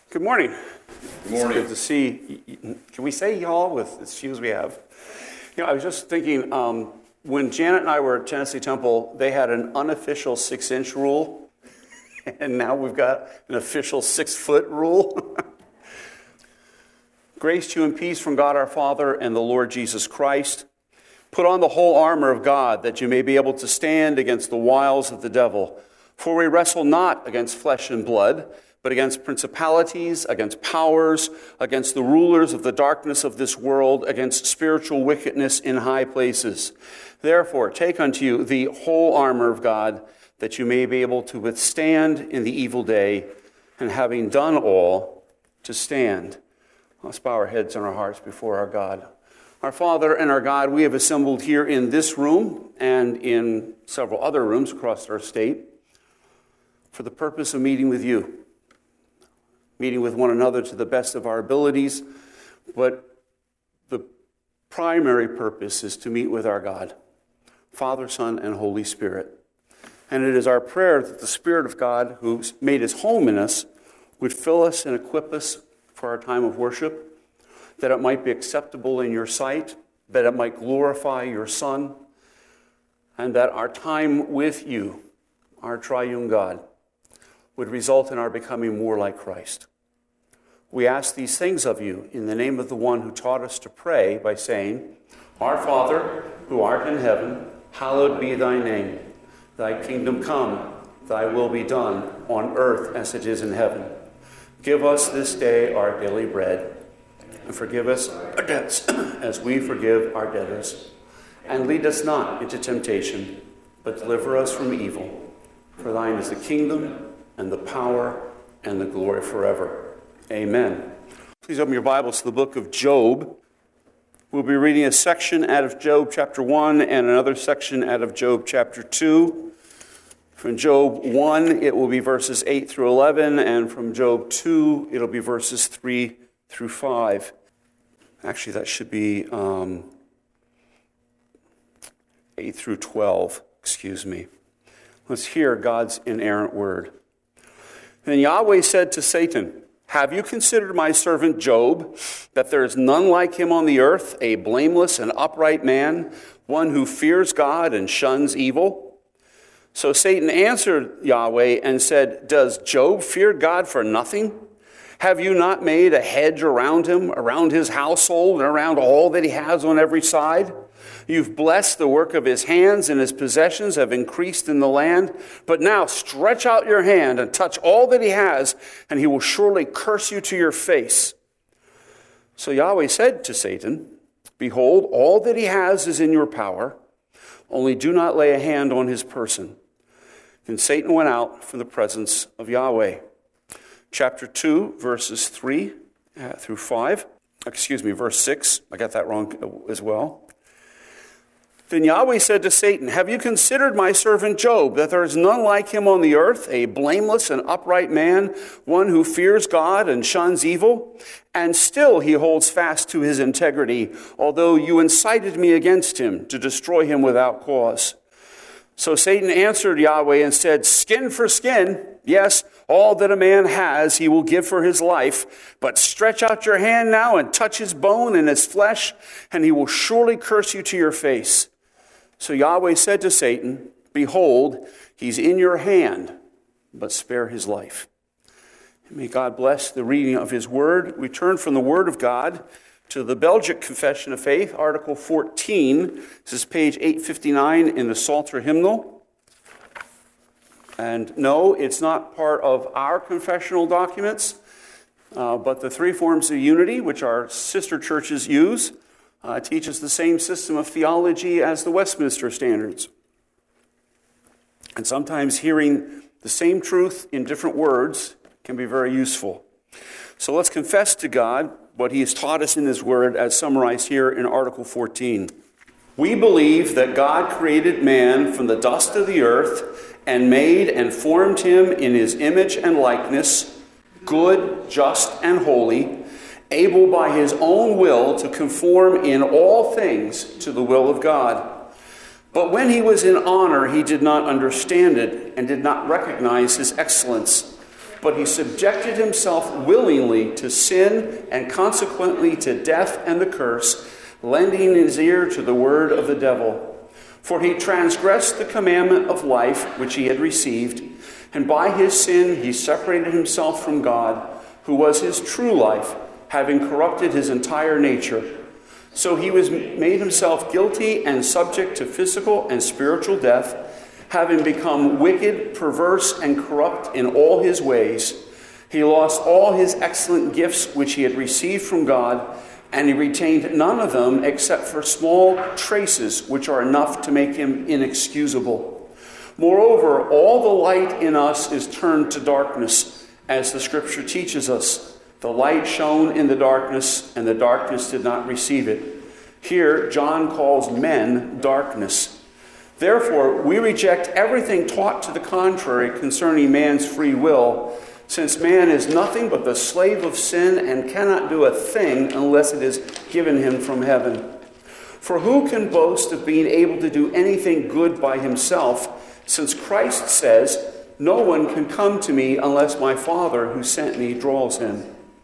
Good morning. Good morning. It's good to see. Can we say y'all with as few as we have? I was just thinking, when Janet and I were at Tennessee Temple, they had an unofficial 6-inch rule, and now we've got an official 6-foot rule. Grace to you and peace from God our Father and the Lord Jesus Christ. Put on the whole armor of God, that you may be able to stand against the wiles of the devil. For we wrestle not against flesh and blood, but against principalities, against powers, against the rulers of the darkness of this world, against spiritual wickedness in high places. Therefore, take unto you the whole armor of God, that you may be able to withstand in the evil day, and having done all, to stand. Let's bow our heads and our hearts before our God. Our Father and our God, we have assembled here in this room and in several other rooms across our state for the purpose of meeting with you, meeting with one another to the best of our abilities, but the primary purpose is to meet with our God, Father, Son, and Holy Spirit. And it is our prayer that the Spirit of God, who made his home in us, would fill us and equip us for our time of worship, that it might be acceptable in your sight, that it might glorify your Son, and that our time with you, our triune God, would result in our becoming more like Christ. We ask these things of you in the name of the one who taught us to pray by saying, Our Father, who art in heaven, hallowed be thy name. Thy kingdom come, thy will be done, on earth as it is in heaven. Give us this day our daily bread, and forgive us our debts as we forgive our debtors. And lead us not into temptation, but deliver us from evil. For thine is the kingdom, and the power, and the glory forever. Amen. Please open your Bibles to the book of Job. We'll be reading a section out of Job chapter 1 and another section out of Job chapter 2. From Job 1, it will be verses 8 through 11, and from Job 2, it'll be verses 3 through 5. Actually, that should be 8 through 12, excuse me. Let's hear God's inerrant word. Then Yahweh said to Satan, Have you considered my servant Job, that there is none like him on the earth, a blameless and upright man, one who fears God and shuns evil? So Satan answered Yahweh and said, Does Job fear God for nothing? Have you not made a hedge around him, around his household, and around all that he has on every side? You've blessed the work of his hands, and his possessions have increased in the land. But now stretch out your hand and touch all that he has, and he will surely curse you to your face. So Yahweh said to Satan, Behold, all that he has is in your power. Only do not lay a hand on his person. Then Satan went out from the presence of Yahweh. Chapter 2, verses 3 through 5. Verse 6. I got that wrong as well. Then Yahweh said to Satan, Have you considered my servant Job, that there is none like him on the earth, a blameless and upright man, one who fears God and shuns evil? And still he holds fast to his integrity, although you incited me against him to destroy him without cause. So Satan answered Yahweh and said, Skin for skin, yes, all that a man has he will give for his life. But stretch out your hand now and touch his bone and his flesh, and he will surely curse you to your face. So Yahweh said to Satan, Behold, he's in your hand, but spare his life. May God bless the reading of his word. We turn from the word of God to the Belgic Confession of Faith, Article 14. This is page 859 in the Psalter hymnal. And no, it's not part of our confessional documents, but the three forms of unity, which our sister churches use, teaches the same system of theology as the Westminster Standards. And sometimes hearing the same truth in different words can be very useful. So let's confess to God what he has taught us in his word as summarized here in Article 14. We believe that God created man from the dust of the earth and made and formed him in his image and likeness, good, just, and holy, able by his own will to conform in all things to the will of God. But when he was in honor, he did not understand it and did not recognize his excellence. but he subjected himself willingly to sin and consequently to death and the curse, lending his ear to the word of the devil. For he transgressed the commandment of life which he had received, and by his sin he separated himself from God, who was his true life, having corrupted his entire nature. So he was made himself guilty and subject to physical and spiritual death, having become wicked, perverse, and corrupt in all his ways. He lost all his excellent gifts which he had received from God, and he retained none of them except for small traces which are enough to make him inexcusable. Moreover, all the light in us is turned to darkness, as the Scripture teaches us. The light shone in the darkness, and the darkness did not receive it. Here, John calls men darkness. Therefore, we reject everything taught to the contrary concerning man's free will, since man is nothing but the slave of sin and cannot do a thing unless it is given him from heaven. For who can boast of being able to do anything good by himself, since Christ says, "No one can come to me unless my Father who sent me draws him"?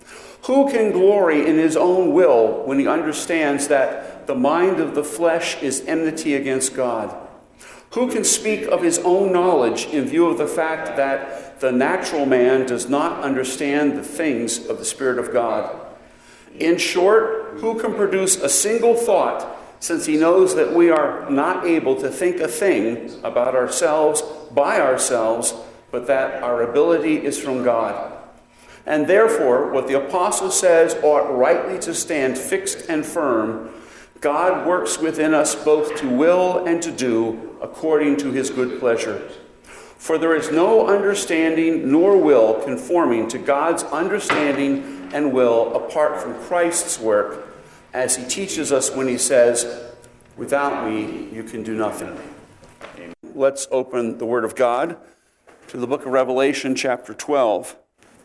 Who can glory in his own will when he understands that the mind of the flesh is enmity against God? Who can speak of his own knowledge in view of the fact that the natural man does not understand the things of the Spirit of God? In short, who can produce a single thought, since he knows that we are not able to think a thing about ourselves by ourselves, but that our ability is from God? And therefore, what the apostle says ought rightly to stand fixed and firm. God works within us both to will and to do according to his good pleasure. For there is no understanding nor will conforming to God's understanding and will apart from Christ's work, as he teaches us when he says, "Without me, you can do nothing." Let's open the Word of God to the book of Revelation, chapter 12.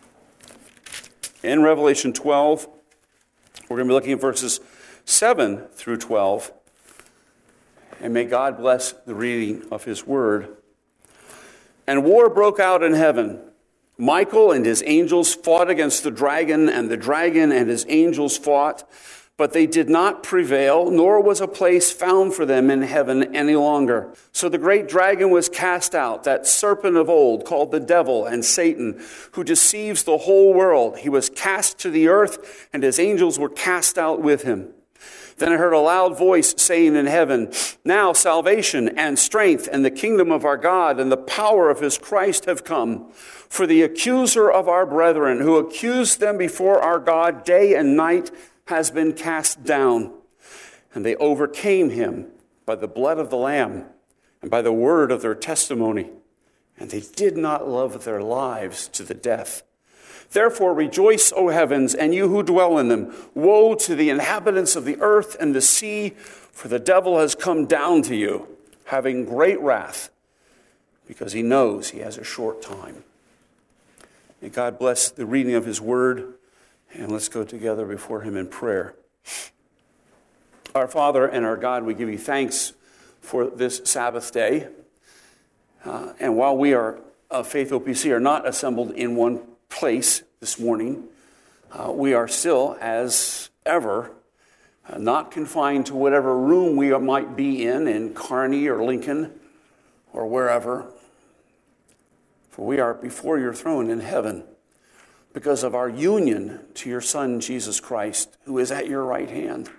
In Revelation 12, we're going to be looking at verses 7 through 12. And may God bless the reading of his word. And war broke out in heaven. Michael and his angels fought against the dragon and his angels fought, but they did not prevail, nor was a place found for them in heaven any longer. So the great dragon was cast out, that serpent of old, called the devil and Satan, who deceives the whole world. He was cast to the earth, and his angels were cast out with him. Then I heard a loud voice saying in heaven, "Now salvation and strength and the kingdom of our God and the power of his Christ have come. For the accuser of our brethren, who accused them before our God day and night, has been cast down. And they overcame him by the blood of the Lamb and by the word of their testimony. And they did not love their lives to the death. Therefore rejoice, O heavens, and you who dwell in them. Woe to the inhabitants of the earth and the sea, for the devil has come down to you, having great wrath, because he knows he has a short time." May God bless the reading of his word, and let's go together before him in prayer. Our Father and our God, we give you thanks for this Sabbath day. And while we are, Faith OPC, are not assembled in one place this morning, we are still, as ever, not confined to whatever room we might be in Kearney or Lincoln or wherever. For we are before your throne in heaven because of our union to your Son, Jesus Christ, who is at your right hand.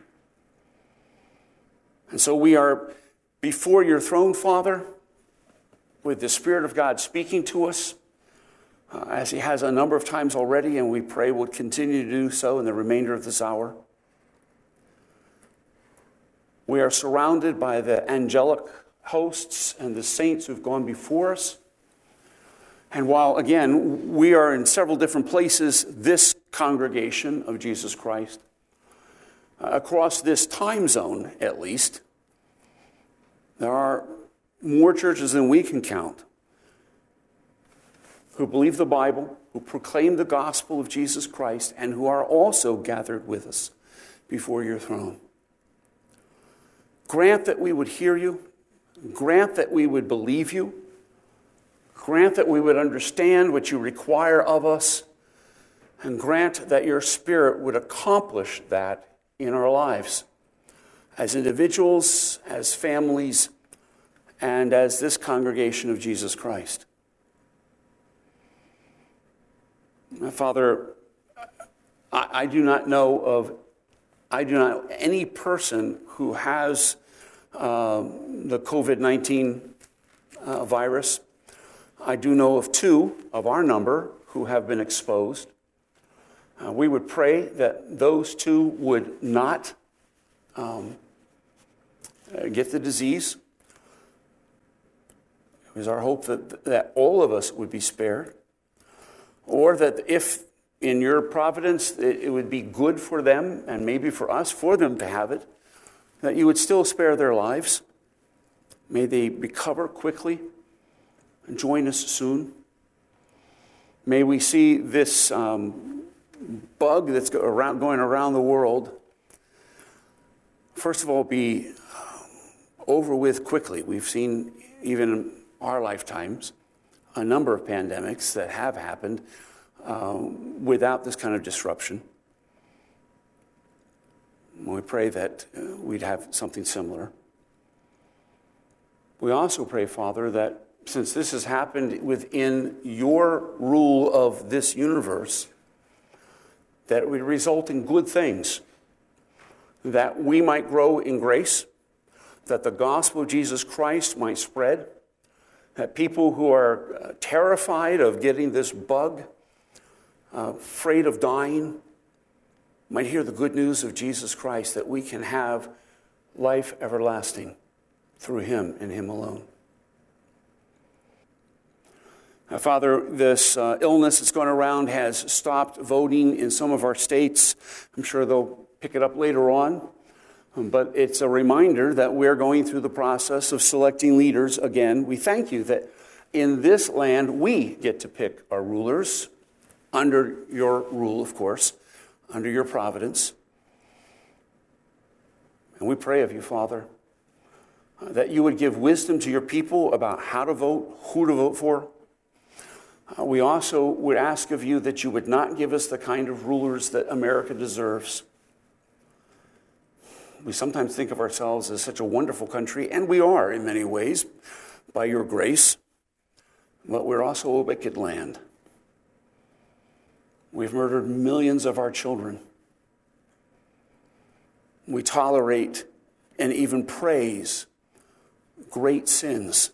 And so we are before your throne, Father, with the Spirit of God speaking to us, as he has a number of times already, and we pray will continue to do so in the remainder of this hour. We are surrounded by the angelic hosts and the saints who've gone before us. And while, again, we are in several different places, this congregation of Jesus Christ, across this time zone at least, there are more churches than we can count who believe the Bible, who proclaim the gospel of Jesus Christ, and who are also gathered with us before your throne. Grant that we would hear you. Grant that we would believe you. Grant that we would understand what you require of us, and grant that your Spirit would accomplish that in our lives as individuals, as families, and as this congregation of Jesus Christ. Father, I do not know any person who has the COVID-19 virus. I do know of 2 of our number who have been exposed. We would pray that those 2 would not get the disease. It was our hope that all of us would be spared, or that if in your providence it would be good for them and maybe for us, for them to have it, that you would still spare their lives. May they recover quickly and join us soon. May we see this bug that's going around the world, first of all, be over with quickly. We've seen, even in our lifetimes, a number of pandemics that have happened without this kind of disruption. We pray that we'd have something similar. We also pray, Father, that since this has happened within your rule of this universe, that it would result in good things, that we might grow in grace, that the gospel of Jesus Christ might spread, that people who are terrified of getting this bug, afraid of dying, might hear the good news of Jesus Christ, that we can have life everlasting through him and him alone. Father, this illness that's going around has stopped voting in some of our states. I'm sure they'll pick it up later on. But it's a reminder that we're going through the process of selecting leaders again. We thank you that in this land we get to pick our rulers under your rule, of course, under your providence. And we pray of you, Father, that you would give wisdom to your people about how to vote, who to vote for. We also would ask of you that you would not give us the kind of rulers that America deserves. We sometimes think of ourselves as such a wonderful country, and we are in many ways, by your grace, but we're also a wicked land. We've murdered millions of our children. We tolerate and even praise great sins.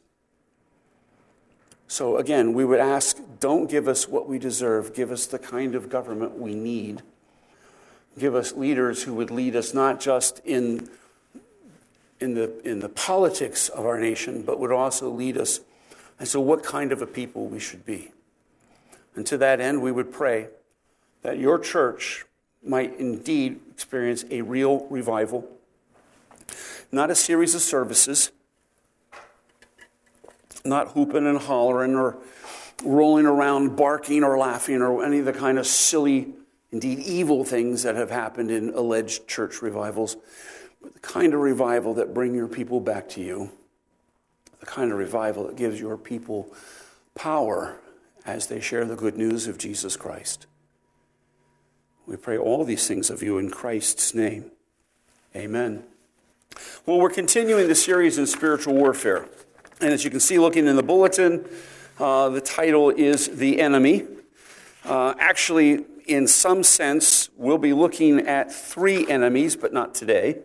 So again, we would ask, don't give us what we deserve. Give us the kind of government we need. Give us leaders who would lead us not just in the politics of our nation, but would also lead us as to what kind of a people we should be. And to that end, we would pray that your church might indeed experience a real revival, not a series of services, not hooping and hollering or rolling around, barking or laughing or any of the kind of silly, indeed evil things that have happened in alleged church revivals, but the kind of revival that bring your people back to you, the kind of revival that gives your people power as they share the good news of Jesus Christ. We pray all these things of you in Christ's name. Amen. Well, we're continuing the series in spiritual warfare. And as you can see looking in the bulletin, the title is The Enemy. Actually, in some sense, we'll be looking at 3 enemies, but not today.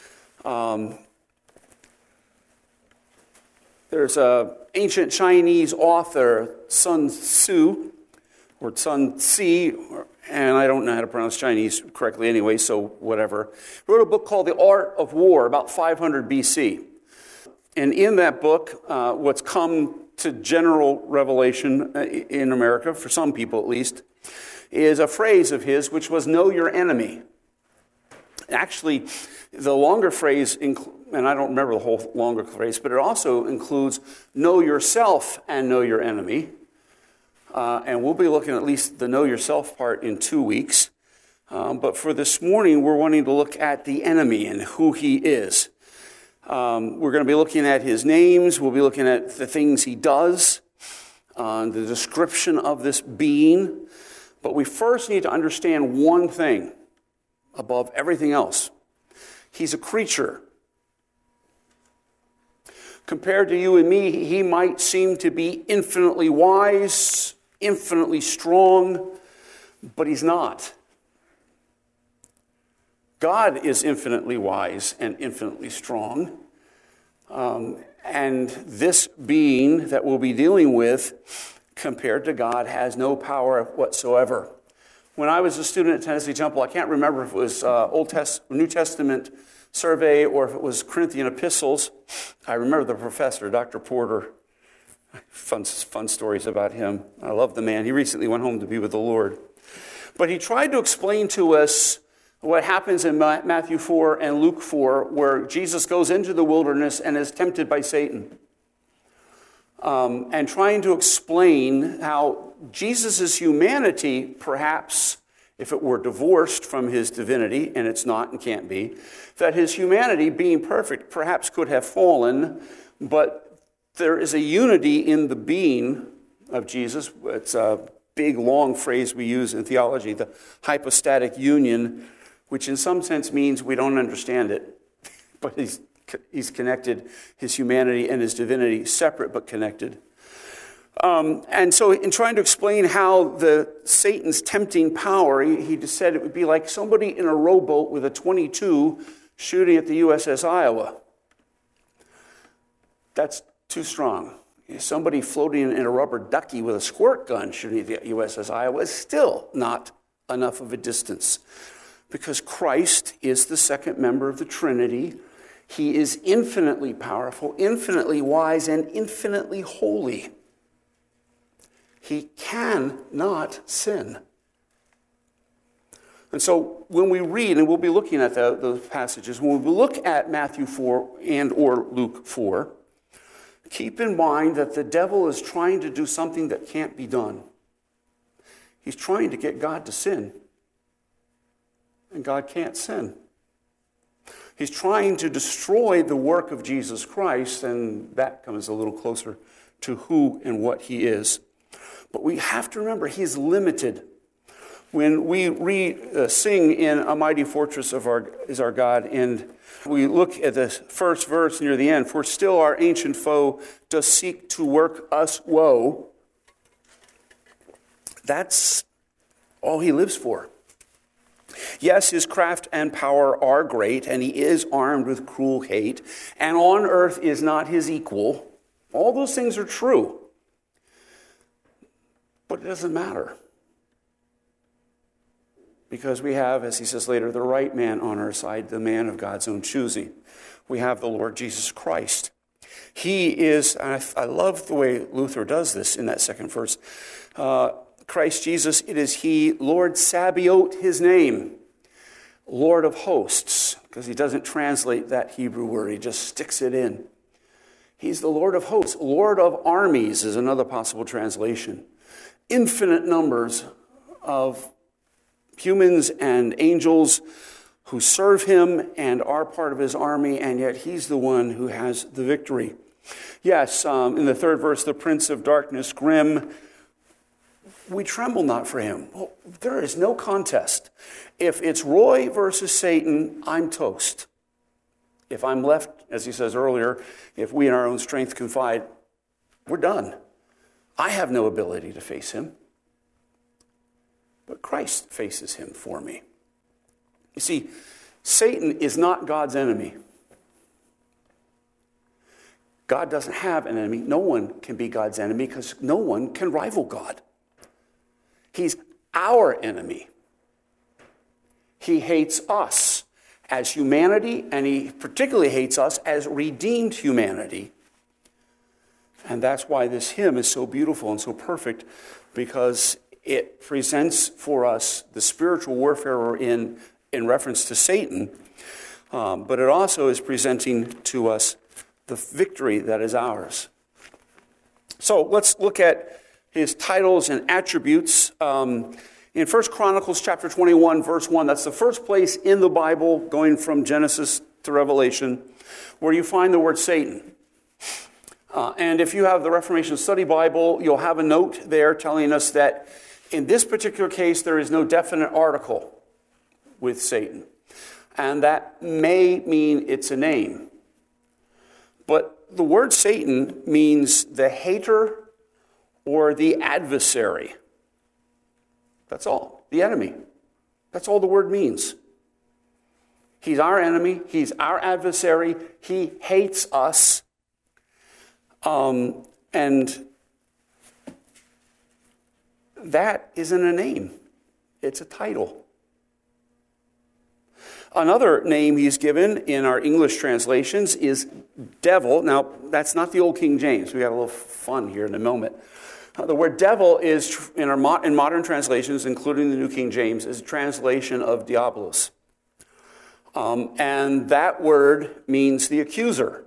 There's an ancient Chinese author, Sun Tzu, or Sun Tzu, and I don't know how to pronounce Chinese correctly anyway, so whatever, wrote a book called The Art of War, about 500 BC. And in that book, what's come to general revelation in America, for some people at least, is a phrase of his, which was, know your enemy. Actually, the longer phrase, and I don't remember the whole longer phrase, but it also includes know yourself and know your enemy. And we'll be looking at least the know yourself part in 2 weeks. But for this morning, we're wanting to look at the enemy and who he is. We're going to be looking at his names. We'll be looking at the things he does. on the description of this being. But we first need to understand one thing above everything else. He's a creature. Compared to you and me, he might seem to be infinitely wise, infinitely strong, but he's not. God is infinitely wise and infinitely strong. And this being that we'll be dealing with, compared to God, has no power whatsoever. When I was a student at Tennessee Temple, I can't remember if it was New Testament survey or if it was Corinthian epistles. I remember the professor, Dr. Porter. Fun stories about him. I love the man. He recently went home to be with the Lord. But he tried to explain to us what happens in Matthew 4 and Luke 4, where Jesus goes into the wilderness and is tempted by Satan. And trying to explain how Jesus' humanity, perhaps, if it were divorced from his divinity, and it's not and can't be, that his humanity, being perfect, perhaps could have fallen, but there is a unity in the being of Jesus. It's a big, long phrase we use in theology, the hypostatic union, which in some sense means we don't understand it, but he's connected his humanity and his divinity, separate but connected. And so in trying to explain how Satan's tempting power, he just said it would be like somebody in a rowboat with a .22 shooting at the USS Iowa. That's too strong. Somebody floating in a rubber ducky with a squirt gun shooting at the USS Iowa is still not enough of a distance. Because Christ is the second member of the Trinity. He is infinitely powerful, infinitely wise, and infinitely holy. He cannot sin. And so when we read, and we'll be looking at those passages, when we look at Matthew 4 and or Luke 4, keep in mind that the devil is trying to do something that can't be done. He's trying to get God to sin. And God can't sin. He's trying to destroy the work of Jesus Christ, and that comes a little closer to who and what he is. But we have to remember he's limited. When we sing in A Mighty Fortress is our God, and we look at the first verse near the end, for still our ancient foe does seek to work us woe. That's all he lives for. Yes, his craft and power are great, and he is armed with cruel hate, and on earth is not his equal. All those things are true. But it doesn't matter. Because we have, as he says later, the right man on our side, the man of God's own choosing. We have the Lord Jesus Christ. He is, and I love the way Luther does this in that second verse, Christ Jesus, it is he, Lord Sabaoth, his name, Lord of hosts, because he doesn't translate that Hebrew word, he just sticks it in. He's the Lord of hosts. Lord of armies is another possible translation. Infinite numbers of humans and angels who serve him and are part of his army, and yet he's the one who has the victory. Yes, in the third verse, the Prince of Darkness, grim, we tremble not for him. Well, there is no contest. If it's Roy versus Satan, I'm toast. If I'm left, as he says earlier, if we in our own strength confide, we're done. I have no ability to face him. But Christ faces him for me. You see, Satan is not God's enemy. God doesn't have an enemy. No one can be God's enemy because no one can rival God. He's our enemy. He hates us as humanity, and he particularly hates us as redeemed humanity. And that's why this hymn is so beautiful and so perfect, because it presents for us the spiritual warfare we're in reference to Satan, but it also is presenting to us the victory that is ours. So let's look at his titles and attributes. In 1 Chronicles chapter 21, verse 1, that's the first place in the Bible, going from Genesis to Revelation, where you find the word Satan. And if you have the Reformation Study Bible, you'll have a note there telling us that in this particular case, there is no definite article with Satan. And that may mean it's a name. But the word Satan means the hater or the adversary. That's all. The enemy. That's all the word means. He's our enemy. He's our adversary. He hates us. And that isn't a name. It's a title. Another name he's given in our English translations is devil. Now, that's not the old King James. We got a little fun here in a moment. The word devil is, in modern translations, including the New King James, is a translation of diabolos. And that word means the accuser.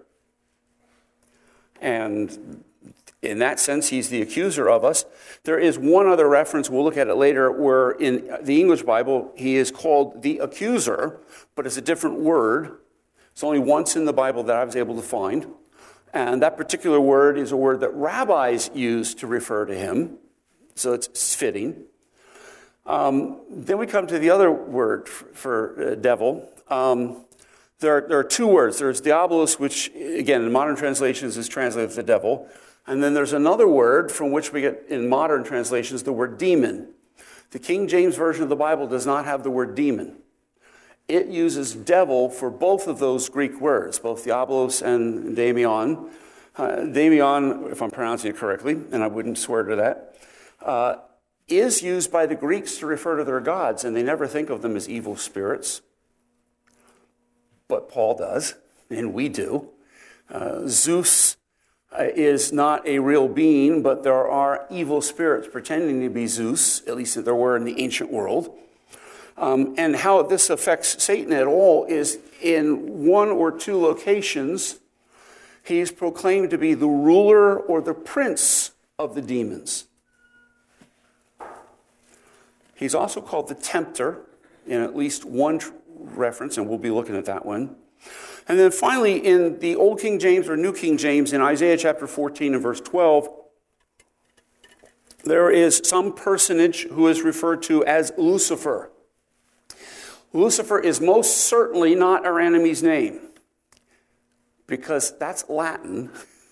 And in that sense, he's the accuser of us. There is one other reference, we'll look at it later, where in the English Bible, he is called the accuser, but it's a different word. It's only once in the Bible that I was able to find. And that particular word is a word that rabbis use to refer to him, so it's fitting. Then we come to the other word for devil. There are two words. There's diabolos, which, again, in modern translations is translated as the devil. And then there's another word from which we get, in modern translations, the word demon. The King James Version of the Bible does not have the word demon. It uses devil for both of those Greek words, both diabolos and daimon. Daimon, if I'm pronouncing it correctly, and I wouldn't swear to that, is used by the Greeks to refer to their gods, and they never think of them as evil spirits. But Paul does, and we do. Zeus is not a real being, but there are evil spirits pretending to be Zeus, at least there were in the ancient world. And how this affects Satan at all is in one or two locations, he's proclaimed to be the ruler or the prince of the demons. He's also called the tempter in at least one reference, and we'll be looking at that one. And then finally, in the Old King James or New King James, in Isaiah chapter 14 and verse 12, there is some personage who is referred to as Lucifer. Lucifer is most certainly not our enemy's name, because that's Latin,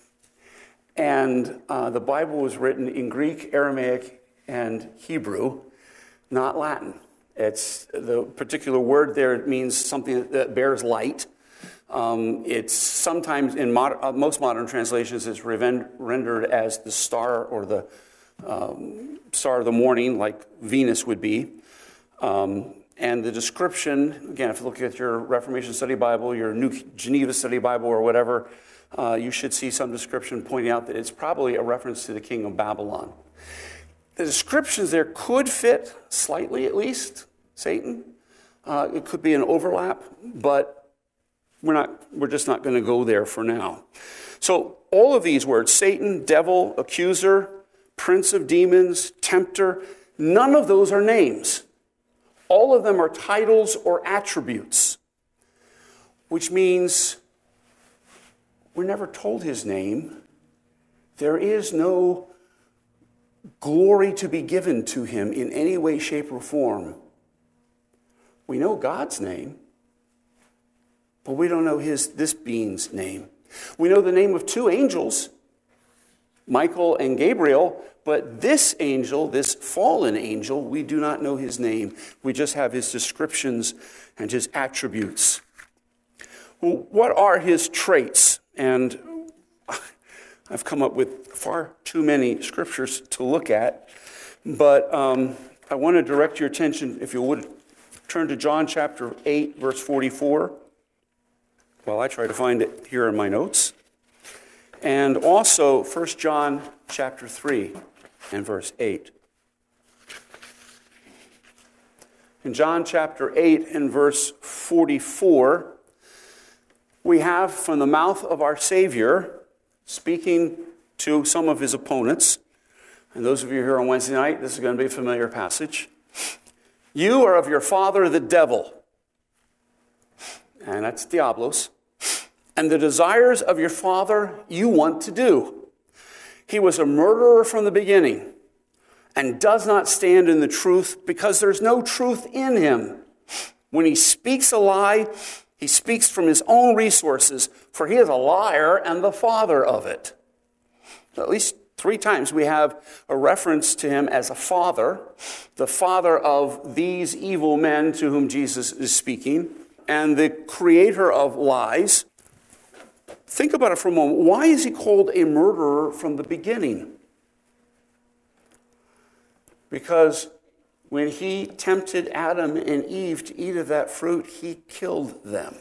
and the Bible was written in Greek, Aramaic, and Hebrew, not Latin. It's the particular word there. It means something that bears light. It's sometimes in most modern translations is rendered as the star or the star of the morning, like Venus would be. And the description, again, if you look at your Reformation Study Bible, your New Geneva Study Bible, or whatever, you should see some description pointing out that it's probably a reference to the king of Babylon. The descriptions there could fit slightly, at least, Satan. It could be an overlap, but we're just not going to go there for now. So all of these words, Satan, devil, accuser, prince of demons, tempter, none of those are names. All of them are titles or attributes, which means we're never told his name. There is no glory to be given to him in any way, shape, or form. We know God's name, but we don't know this being's name. We know the name of two angels, Michael and Gabriel, but this angel, this fallen angel, we do not know his name. We just have his descriptions and his attributes. Well, what are his traits? And I've come up with far too many scriptures to look at, but I want to direct your attention, if you would, turn to John chapter 8, verse 44. Well, I try to find it here in my notes. And also 1 John chapter 3 and verse 8. In John chapter 8 and verse 44, we have from the mouth of our Savior, speaking to some of his opponents, and those of you here on Wednesday night, this is going to be a familiar passage. You are of your father the devil, and that's Diabolos, and the desires of your father you want to do. He was a murderer from the beginning and does not stand in the truth because there's no truth in him. When he speaks a lie, he speaks from his own resources, for he is a liar and the father of it. So at least 3 times we have a reference to him as a father, the father of these evil men to whom Jesus is speaking, and the creator of lies. Think about it for a moment. Why is he called a murderer from the beginning? Because when he tempted Adam and Eve to eat of that fruit, he killed them.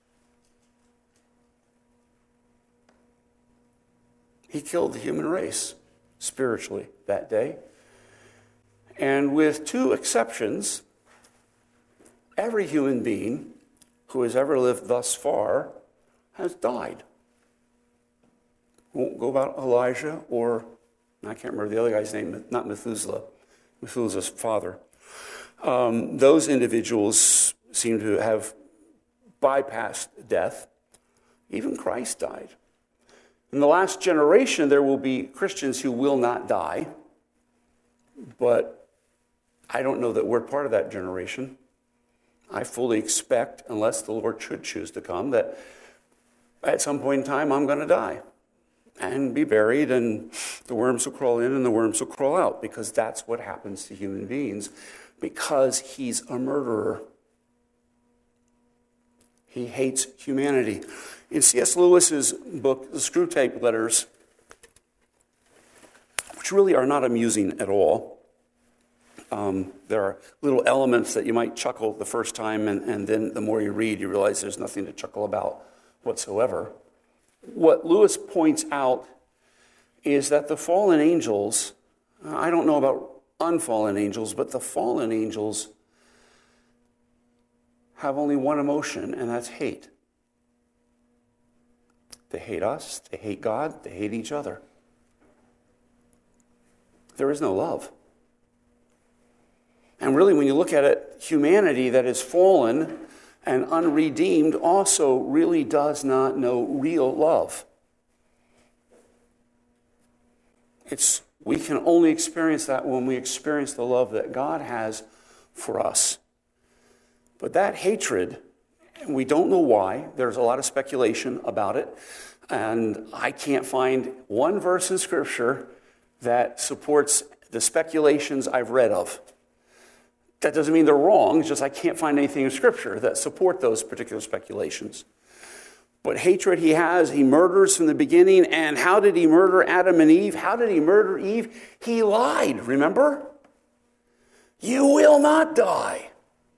He killed the human race spiritually that day. And with 2 exceptions, every human being who has ever lived thus far has died. Won't go about Elijah or, I can't remember the other guy's name, not Methuselah, Methuselah's father. Those individuals seem to have bypassed death. Even Christ died. In the last generation, there will be Christians who will not die, but I don't know that we're part of that generation. I fully expect, unless the Lord should choose to come, that at some point in time I'm going to die and be buried, and the worms will crawl in and the worms will crawl out, because that's what happens to human beings, because he's a murderer. He hates humanity. In C.S. Lewis's book, The Screwtape Letters, which really are not amusing at all, there are little elements that you might chuckle the first time, and then the more you read, you realize there's nothing to chuckle about whatsoever. What Lewis points out is that the fallen angels, I don't know about unfallen angels, but the fallen angels have only one emotion, and that's hate. They hate us, they hate God, they hate each other. There is no love. And really, when you look at it, humanity that is fallen and unredeemed also really does not know real love. We can only experience that when we experience the love that God has for us. But that hatred, we don't know why. There's a lot of speculation about it. And I can't find one verse in Scripture that supports the speculations I've read of. That doesn't mean they're wrong. It's just I can't find anything in Scripture that support those particular speculations. But hatred he has, he murders from the beginning. And how did he murder Adam and Eve? How did he murder Eve? He lied, remember? You will not die.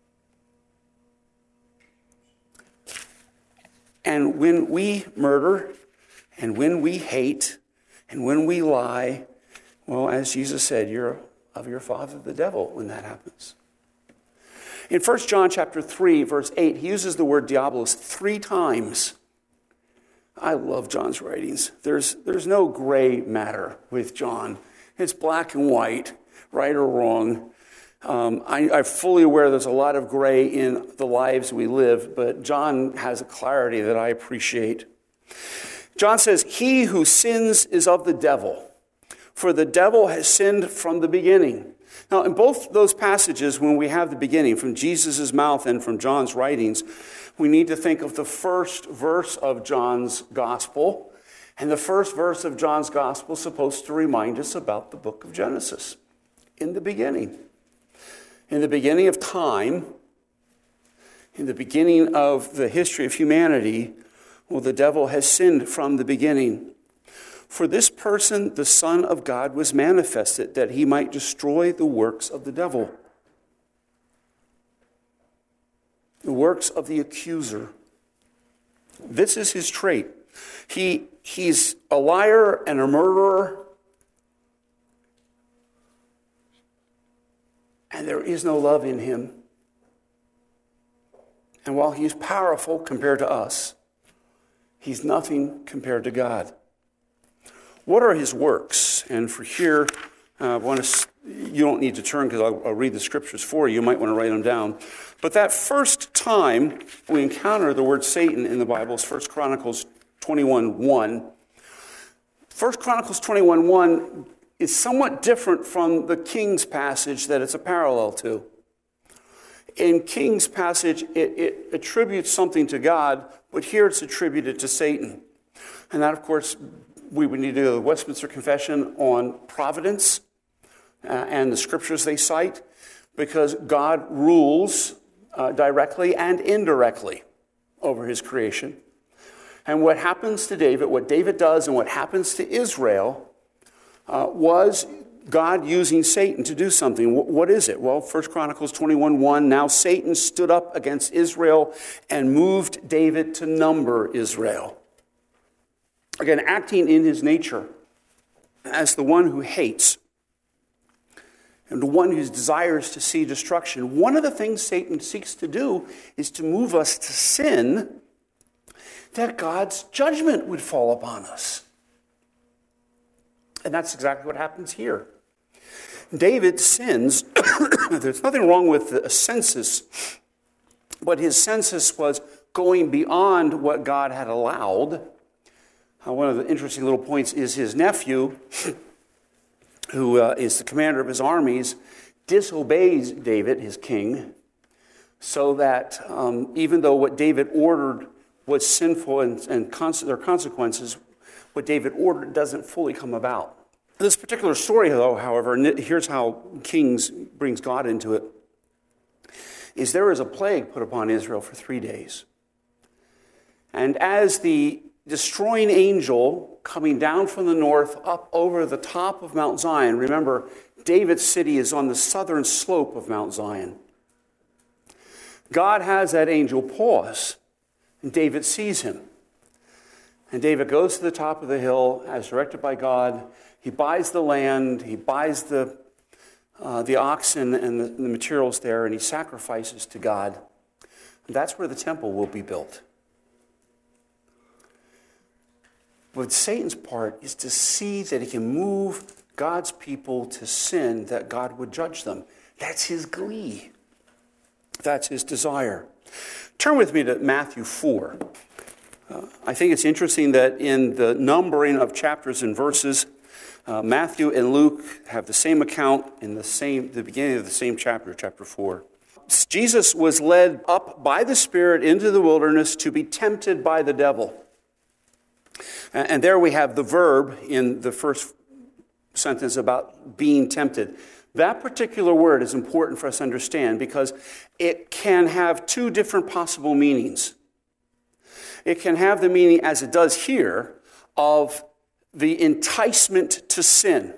And when we murder, and when we hate, and when we lie, well, as Jesus said, you're of your father the devil when that happens. In 1 John chapter 3, verse 8, he uses the word diabolos 3 times. I love John's writings. There's no gray matter with John. It's black and white, right or wrong. I'm fully aware there's a lot of gray in the lives we live, but John has a clarity that I appreciate. John says, he who sins is of the devil, for the devil has sinned from the beginning. Now, in both those passages, when we have the beginning, from Jesus' mouth and from John's writings, we need to think of the first verse of John's gospel. And the first verse of John's gospel is supposed to remind us about the book of Genesis. In the beginning. In the beginning of time, in the beginning of the history of humanity, well, the devil has sinned from the beginning. For this person, the Son of God was manifested, that he might destroy the works of the devil. The works of the accuser. This is his trait. He's a liar and a murderer. And there is no love in him. And while he's powerful compared to us, he's nothing compared to God. What are his works? And for here, I want to You don't need to turn because I'll read the scriptures for you. You might want to write them down. But that first time we encounter the word Satan in the Bible is 1 Chronicles 21:1. 1 Chronicles 21:1 is somewhat different from the King's passage that it's a parallel to. In King's passage, it attributes something to God, but here it's attributed to Satan. And that, of course, we would need to do the Westminster Confession on providence and the scriptures they cite, because God rules directly and indirectly over his creation. And what happens to David, what David does and what happens to Israel was God using Satan to do something. What is it? Well, 1 Chronicles 21:1, now Satan stood up against Israel and moved David to number Israel. Again, acting in his nature as the one who hates and the one who desires to see destruction. One of the things Satan seeks to do is to move us to sin, that God's judgment would fall upon us. And that's exactly what happens here. David sins. There's nothing wrong with a census, but his census was going beyond what God had allowed. One of the interesting little points is his nephew, who is the commander of his armies, disobeys David, his king, so that even though what David ordered was sinful and there are consequences, what David ordered doesn't fully come about. This particular story, though, however, and here's how Kings brings God into it, is there is a plague put upon Israel for 3 days. And as the destroying angel coming down from the north up over the top of Mount Zion, remember, David's city is on the southern slope of Mount Zion. God has that angel pause, and David sees him. And David goes to the top of the hill as directed by God. He buys the land, he buys the oxen and the materials there, and he sacrifices to God. And that's where the temple will be built. But Satan's part is to see that he can move God's people to sin, that God would judge them. That's his glee. That's his desire. Turn with me to Matthew 4. I think it's interesting that in the numbering of chapters and verses, Matthew and Luke have the same account in the beginning of the same chapter, chapter 4. Jesus was led up by the Spirit into the wilderness to be tempted by the devil. And there we have the verb in the first sentence about being tempted. That particular word is important for us to understand because it can have two different possible meanings. It can have the meaning, as it does here, of the enticement to sin.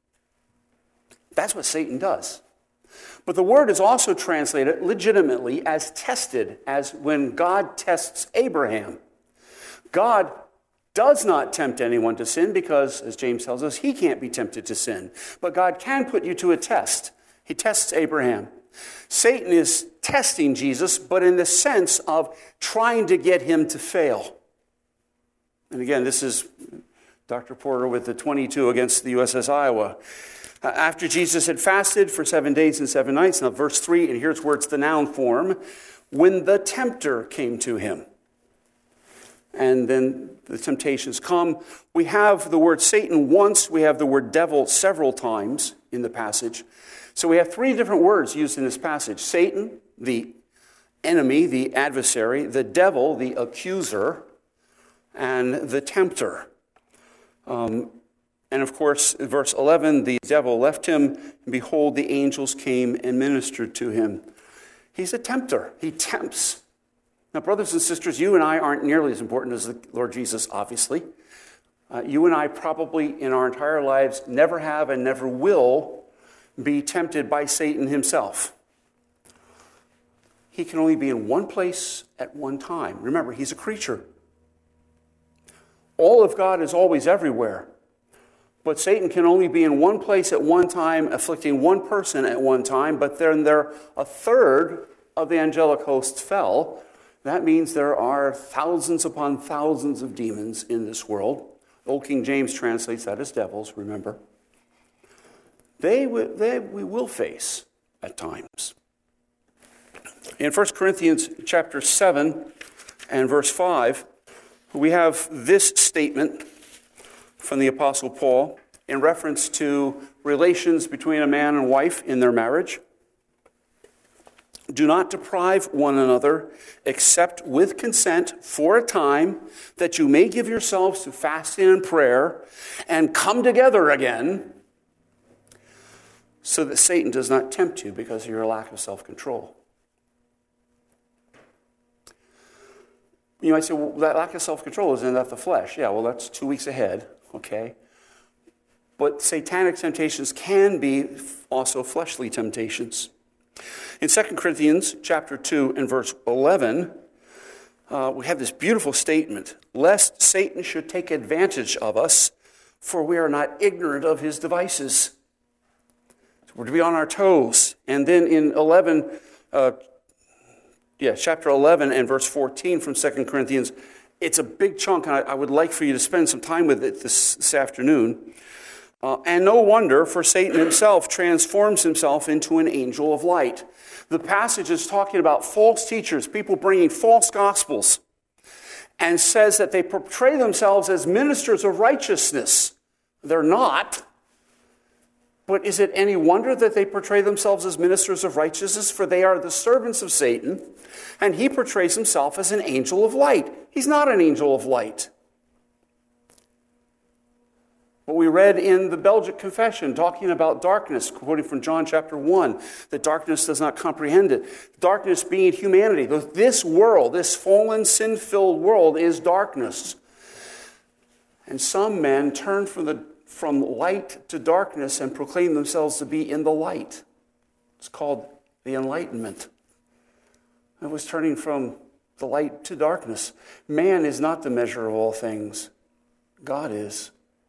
That's what Satan does. But the word is also translated legitimately as tested, as when God tests Abraham. God does not tempt anyone to sin because, as James tells us, he can't be tempted to sin. But God can put you to a test. He tests Abraham. Satan is testing Jesus, but in the sense of trying to get him to fail. And again, this is Dr. Porter with the 22 against the USS Iowa. After Jesus had fasted for 7 days and 7 nights, now verse 3, and here's where it's the noun form, when the tempter came to him. And then the temptations come. We have the word Satan once. We have the word devil several times in the passage. So we have 3 different words used in this passage. Satan, the enemy, the adversary. The devil, the accuser. And the tempter. And of course, in verse 11, the devil left him, and behold, the angels came and ministered to him. He's a tempter. He tempts. Now, brothers and sisters, you and I aren't nearly as important as the Lord Jesus, obviously. You and I probably in our entire lives never have and never will be tempted by Satan himself. He can only be in one place at one time. Remember, he's a creature. All of God is always everywhere. But Satan can only be in one place at one time, afflicting one person at one time. But then a third of the angelic hosts fell. That means there are thousands upon thousands of demons in this world. Old King James translates that as devils, remember. we will face at times. In 1 Corinthians chapter 7 and verse 5, we have this statement from the Apostle Paul in reference to relations between a man and wife in their marriage. Do not deprive one another except with consent for a time, that you may give yourselves to fasting and prayer and come together again, so that Satan does not tempt you because of your lack of self-control. You might say, well, that lack of self-control, isn't that the flesh? Yeah, well, that's 2 weeks ahead, okay? But satanic temptations can be also fleshly temptations. In 2 Corinthians chapter 2 and verse 11, we have this beautiful statement, lest Satan should take advantage of us, for we are not ignorant of his devices. So we're to be on our toes. And then in chapter 11 and verse 14 from 2 Corinthians, it's a big chunk, and I would like for you to spend some time with it this afternoon. And no wonder, for Satan himself transforms himself into an angel of light. The passage is talking about false teachers, people bringing false gospels, and says that they portray themselves as ministers of righteousness. They're not. But is it any wonder that they portray themselves as ministers of righteousness? For they are the servants of Satan, and he portrays himself as an angel of light. He's not an angel of light. What we read in the Belgic Confession, talking about darkness, quoting from John chapter 1, that darkness does not comprehend it. Darkness being humanity. This world, this fallen, sin-filled world, is darkness. And some men turn from light to darkness and proclaim themselves to be in the light. It's called the Enlightenment. It was turning from the light to darkness. Man is not the measure of all things. God is.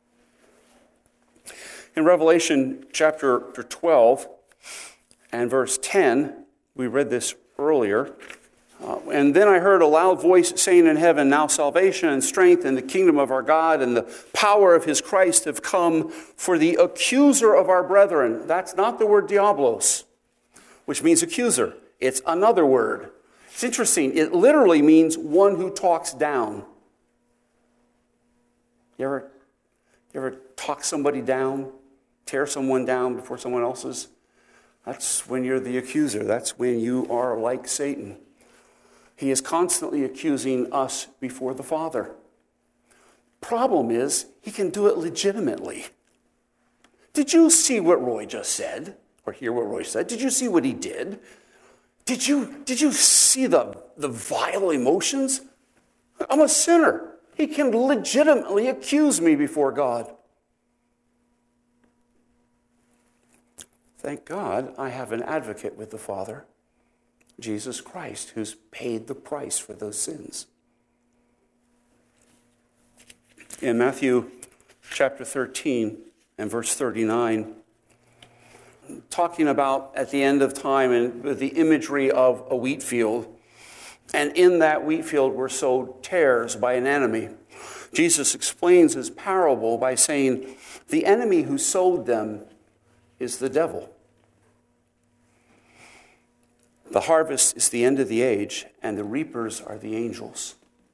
In Revelation chapter 12 and verse 10, we read this earlier. And then I heard a loud voice saying in heaven, now salvation and strength and the kingdom of our God and the power of his Christ have come, for the accuser of our brethren. That's not the word diablos, which means accuser. It's another word. It's interesting. It literally means one who talks down. You ever talk somebody down? Tear someone down before someone else's? That's when you're the accuser. That's when you are like Satan. He is constantly accusing us before the Father. Problem is, he can do it legitimately. Did you see what Roy just said? Or hear what Roy said? Did you see what he did? Did you see the vile emotions? I'm a sinner. He can legitimately accuse me before God. Thank God I have an advocate with the Father, Jesus Christ, who's paid the price for those sins. In Matthew chapter 13 and verse 39, talking about at the end of time and the imagery of a wheat field, and in that wheat field were sowed tares by an enemy. Jesus explains his parable by saying, the enemy who sowed them is the devil. The harvest is the end of the age, and the reapers are the angels.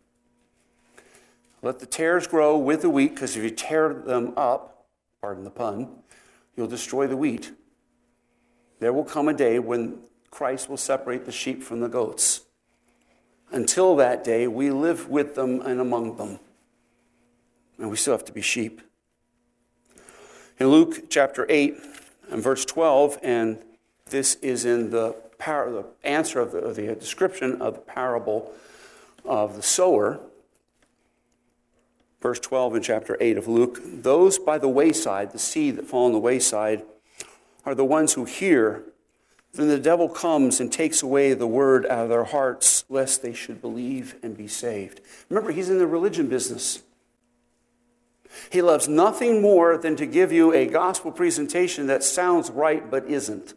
Let the tares grow with the wheat, because if you tear them up, pardon the pun, you'll destroy the wheat. There will come a day when Christ will separate the sheep from the goats. Until that day, we live with them and among them. And we still have to be sheep. In Luke chapter 8 and verse 12, and this is in the answer of the description of the parable of the sower, verse 12 in chapter 8 of Luke, those by the wayside, the seed that fall on the wayside, are the ones who hear. Then the devil comes and takes away the word out of their hearts, lest they should believe and be saved. Remember, he's in the religion business. He loves nothing more than to give you a gospel presentation that sounds right but isn't.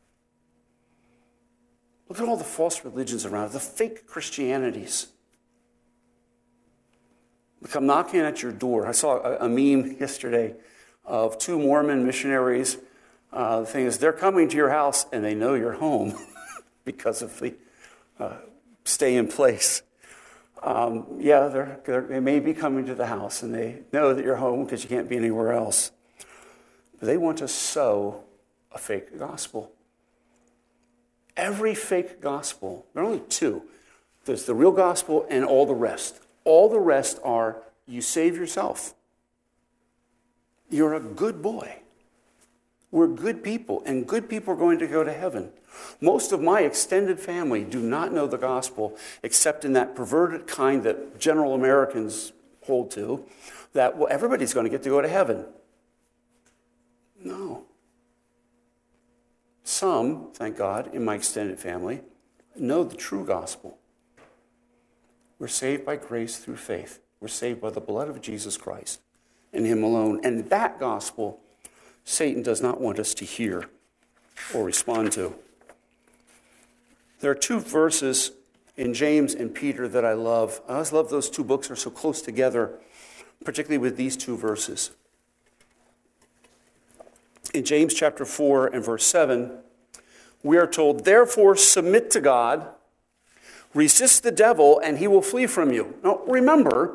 Look at all the false religions around, the fake Christianities. Look, I'm knocking at your door. I saw a meme yesterday of two Mormon missionaries The thing is, they're coming to your house and they know you're home because of the stay in place. They may be coming to the house and they know that you're home because you can't be anywhere else. But they want to sow a fake gospel. Every fake gospel, there are only two. There's the real gospel and all the rest. All the rest are, you save yourself. You're a good boy. We're good people, and good people are going to go to heaven. Most of my extended family do not know the gospel except in that perverted kind that general Americans hold to, that, well, everybody's going to get to go to heaven. No. Some, thank God, in my extended family, know the true gospel. We're saved by grace through faith. We're saved by the blood of Jesus Christ and Him alone. And that gospel, Satan does not want us to hear or respond to. There are two verses in James and Peter that I love. I always love those two books are so close together, particularly with these two verses. In James chapter 4 and verse 7, we are told, therefore submit to God, resist the devil, and he will flee from you. Now remember,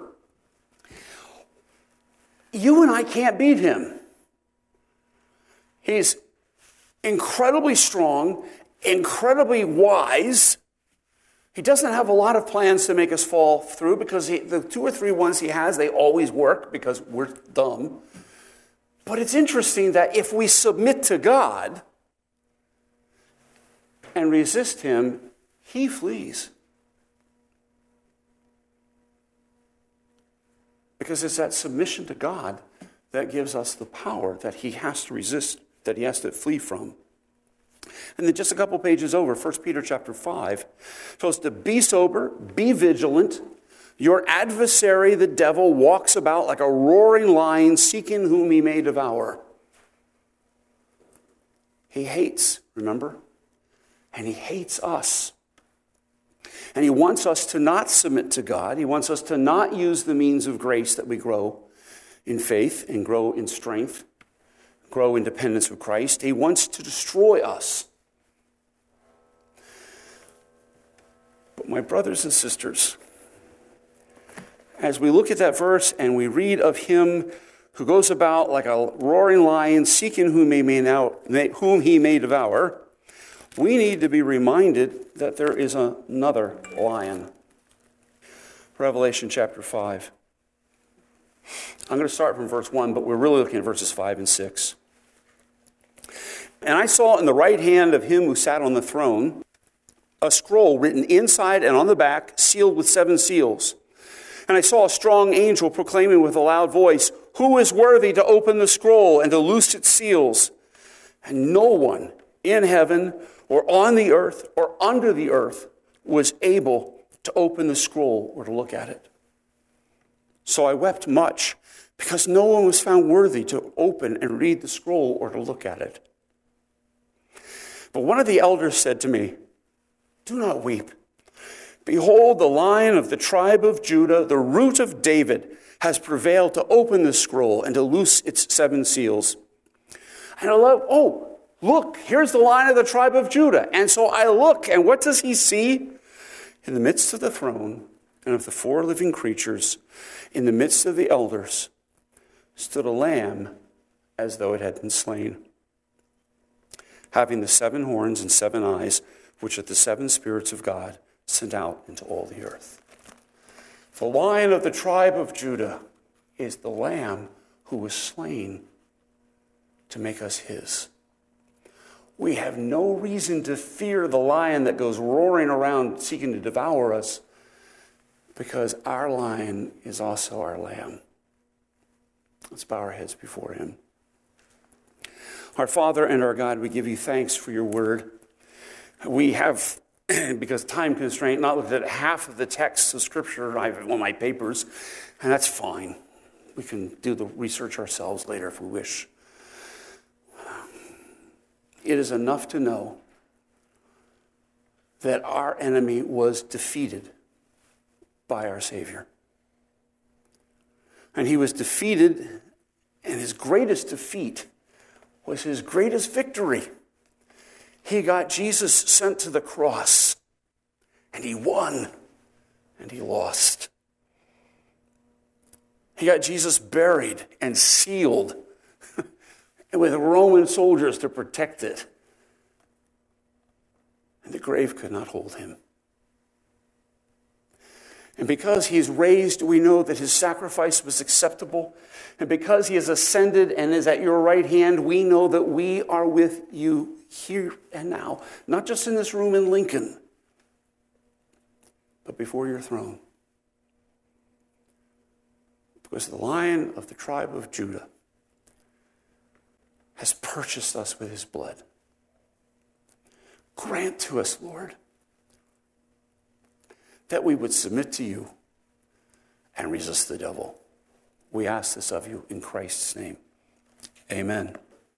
you and I can't beat him. He's incredibly strong, incredibly wise. He doesn't have a lot of plans to make us fall through because the two or three ones he has, they always work because we're dumb. But it's interesting that if we submit to God and resist him, he flees. Because it's that submission to God that gives us the power that he has to resist, that he has to flee from. And then just a couple pages over, 1 Peter chapter 5, tells us to be sober, be vigilant. Your adversary, the devil, walks about like a roaring lion, seeking whom he may devour. He hates, remember? And he hates us. And he wants us to not submit to God. He wants us to not use the means of grace that we grow in faith and grow in strength, grow in dependence of Christ. He wants to destroy us. But my brothers and sisters, as we look at that verse and we read of him who goes about like a roaring lion, seeking whom he may devour, we need to be reminded that there is another lion. Revelation chapter 5. I'm going to start from verse 1, but we're really looking at verses 5 and 6. And I saw in the right hand of him who sat on the throne a scroll written inside and on the back, sealed with 7 seals. And I saw a strong angel proclaiming with a loud voice, "Who is worthy to open the scroll and to loose its seals?" And no one in heaven or on the earth or under the earth was able to open the scroll or to look at it. So I wept much because no one was found worthy to open and read the scroll or to look at it. But one of the elders said to me, "Do not weep. Behold, the Lion of the tribe of Judah, the Root of David, has prevailed to open the scroll and to loose its 7 seals." And I love, look, here's the Lion of the tribe of Judah. And so I look, and what does he see? In the midst of the throne and of the 4 living creatures, in the midst of the elders, stood a lamb as though it had been slain, having the 7 horns and 7 eyes, which are the 7 spirits of God sent out into all the earth. The Lion of the tribe of Judah is the Lamb who was slain to make us his. We have no reason to fear the lion that goes roaring around seeking to devour us, because our lion is also our lamb. Let's bow our heads before him. Our Father and our God, we give you thanks for your word. We have, because time constraint, not looked at half of the texts of Scripture. I have on my papers, and that's fine. We can do the research ourselves later if we wish. It is enough to know that our enemy was defeated by our Savior. And he was defeated, and his greatest defeat was his greatest victory. He got Jesus sent to the cross, and he won, and he lost. He got Jesus buried and sealed with Roman soldiers to protect it. And the grave could not hold him. And because he's raised, we know that his sacrifice was acceptable. And because he has ascended and is at your right hand, we know that we are with you here and now. Not just in this room in Lincoln, but before your throne. Because the Lion of the tribe of Judah has purchased us with his blood. Grant to us, Lord, that we would submit to you and resist the devil. We ask this of you in Christ's name. Amen.